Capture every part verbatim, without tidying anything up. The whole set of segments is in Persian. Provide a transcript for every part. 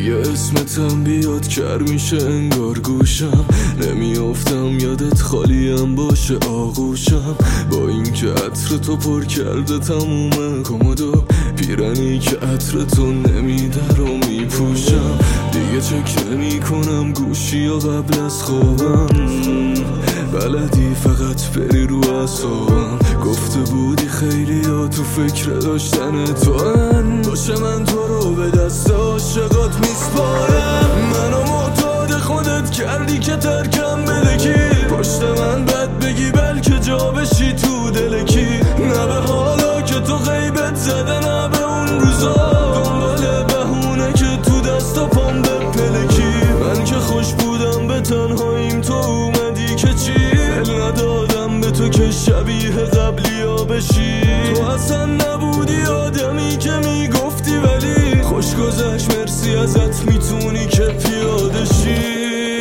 دیگه اسمتم بیاد کر میشه انگار گوشم، نمیافتم یادت خالیم باشه آغوشم. با اینکه عطر تو پر کرده تموم کمدو، پیرنی که عطر تو نمیده رو میپوشم. دیگه چک نمی کنم گوشی یا قبل از خوابم، بلدی فقط بری رو اعصابم. گفته بودی خیلی ها تو فکر داشتن تو ان، باشه من تو رو به دست عاشقات میسپارم. منو معتاد خودت کردی که ترکم بدکی، پشت من بد بگی بلکه جا بشی تو دلکی. نه به حالا که تو غیبت زده، نه به اون روزا دنبال بهونه که تو دست و پام به پلکی. من که خوش بودم به تنهاییم، تو اومدی که چی؟ دل ندادم به تو که شبیه قبلی ها بشی. تو اصلا نبودی آدمی که میگفتی، ولی خوش گذشت مرسی ازت میتونی که پیاده شی.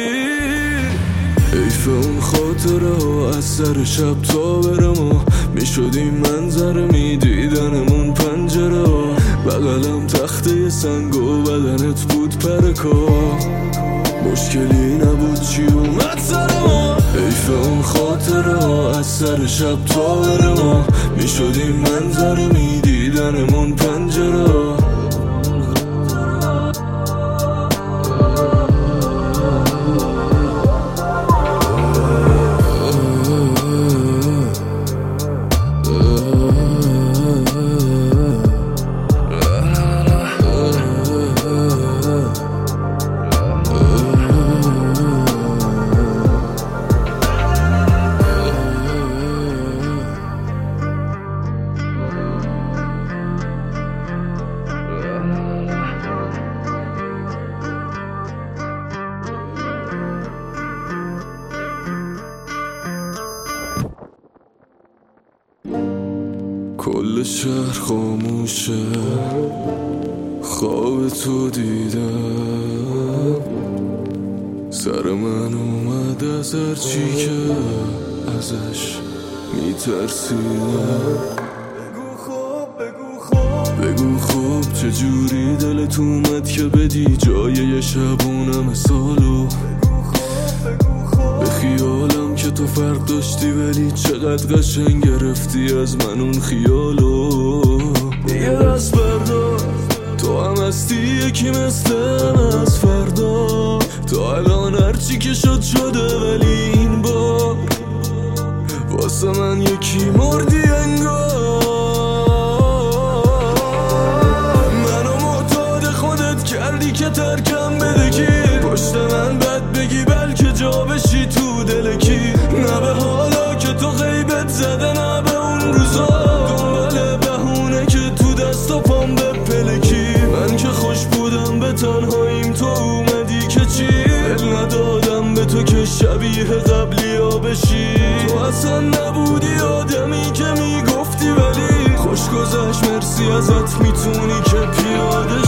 حیف اون خاطره ها از سر شب تا برم، میشدیم منظر میدیدنمون پنجره ها. بغلم تخته سنگ و بدنت بود پرکا، مشکلی نبود چی اومد سر ما. حیف اون خاطره ها از سر شب تا برم، میشدیم منظر میدیدنمون پنجره ها. کل شهر خاموشه، خواب تو دیدم، سر من اومد از هرچی که ازش میترسیدم. بگو خوب چجوری دلت اومد که بدی جای یه شبونم سالو. به خیالم که تو فرق داشتی، ولی چقدر قشنگ گرفتی از من اون خیالو. یه دست بردار، تو هم هستی یکی مثل من از فردا. تا الان هرچی که شد شده، ولی این بار واسه من یکی مردی انگار. منو معتاد خودت کردی که ترکم بدکی، پشت من بد بگی بلکه جا بشی تو دلکی. نه به حالا که تو غیبت زده، نه به اون روزا دنبال بهونه که تو دست و پام به پلکی. من که خوش بودم به تنهاییم، تو اومدی که چی؟ دل ندادم به تو که شبیه قبلی ها بشی. تو اصلا نبودی آدمی که میگفتی، ولی خوش گذشت مرسی ازت میتونی که پیاده